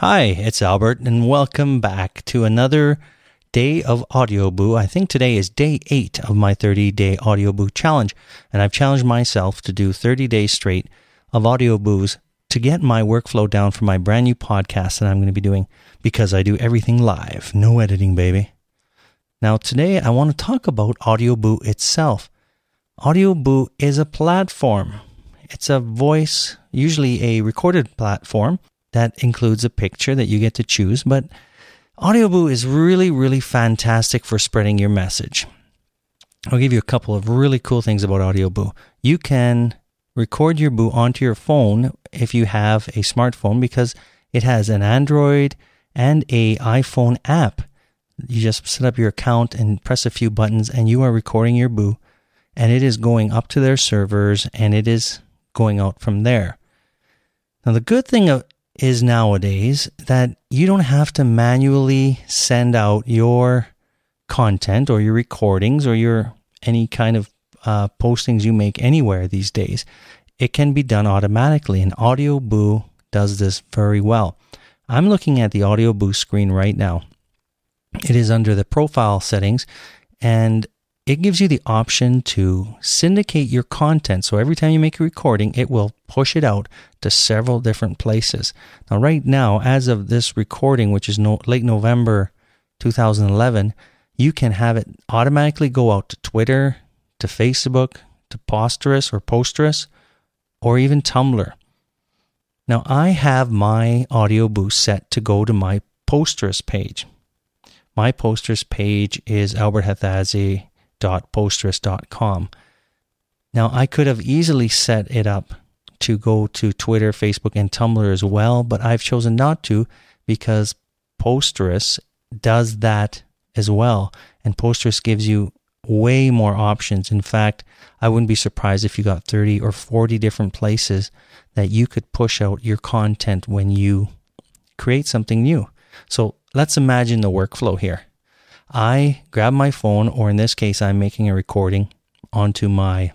Hi, it's Albert, and welcome back to another day of Audioboo. I think today is day 8 of my 30-day Audioboo challenge, and I've challenged myself to do 30 days straight of Audioboos to get my workflow down for my brand new podcast that I'm going to be doing, because I do everything live, no editing, baby. Now, today I want to talk about Audioboo itself. Audioboo is a platform. It's a voice, usually a recorded platform, that includes a picture that you get to choose, but Audioboo is really, really fantastic for spreading your message. I'll give you a couple of really cool things about Audioboo. You can record your boo onto your phone if you have a smartphone, because it has an Android and a iPhone app. You just set up your account and press a few buttons and you are recording your boo, and it is going up to their servers and it is going out from there. Now, the good thing is nowadays that you don't have to manually send out your content or your recordings or your any kind of postings you make anywhere these days. It can be done automatically, and Audioboo does this very well. I'm looking at the Audioboo screen right now. It is under the profile settings, and it gives you the option to syndicate your content. So every time you make a recording, it will push it out to several different places. Now, right now, as of this recording, which is late November 2011, you can have it automatically go out to Twitter, to Facebook, to Posterous, or even Tumblr. Now, I have my Audioboo set to go to my Posterous page. My Posterous page is alberthathazi.posterous.com. Now, I could have easily set it up to go to Twitter, Facebook, and Tumblr as well, but I've chosen not to because Posterous does that as well, and Posterous gives you way more options. In fact, I wouldn't be surprised if you got 30 or 40 different places that you could push out your content when you create something new. So let's imagine the workflow here. I grab my phone, or in this case, I'm making a recording onto my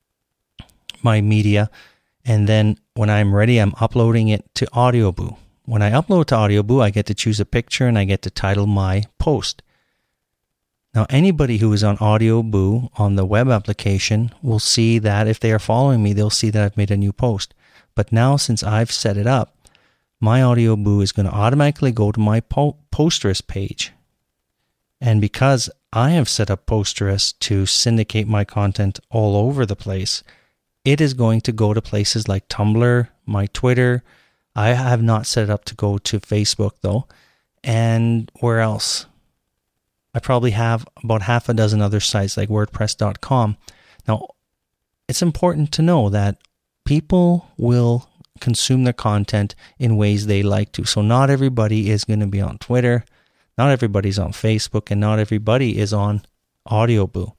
media, and then when I'm ready, I'm uploading it to Audioboo. When I upload to Audioboo, I get to choose a picture and I get to title my post. Now, anybody who is on Audioboo on the web application will see that if they are following me, they'll see that I've made a new post. But now, since I've set it up, my Audioboo is going to automatically go to my Posterous page. And because I have set up Posterous to syndicate my content all over the place, it is going to go to places like Tumblr, my Twitter. I have not set it up to go to Facebook though. And where else? I probably have about half a dozen other sites like WordPress.com. Now, it's important to know that people will consume their content in ways they like to. So not everybody is going to be on Twitter. Not everybody's on Facebook, and not everybody is on Audioboo.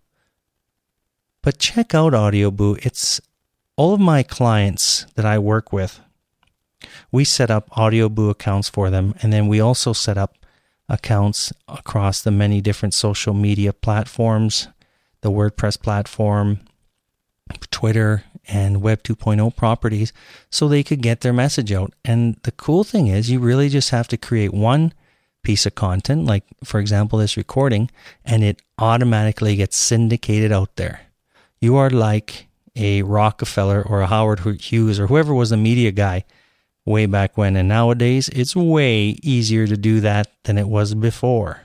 But check out Audioboo. It's all of my clients that I work with. We set up Audioboo accounts for them, and then we also set up accounts across the many different social media platforms, the WordPress platform, Twitter, and Web 2.0 properties, so they could get their message out. And the cool thing is, you really just have to create one piece of content, like for example this recording, and it automatically gets syndicated out there. You are like a Rockefeller or a Howard Hughes or whoever was the media guy way back when, and nowadays it's way easier to do that than it was before.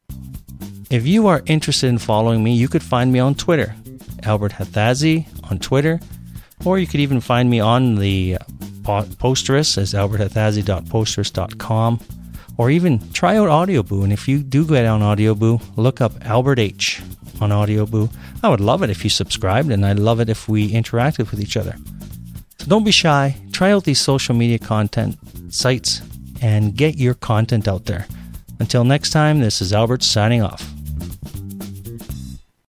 If you are interested in following me, you could find me on Twitter, Albert Hathazi on Twitter, or you could even find me on the Posterous as alberthathazi.posterous.com. Or even try out Audioboo. And if you do get on Audioboo, look up Albert H on Audioboo. I would love it if you subscribed, and I'd love it if we interacted with each other. So don't be shy. Try out these social media content sites and get your content out there. Until next time, this is Albert signing off.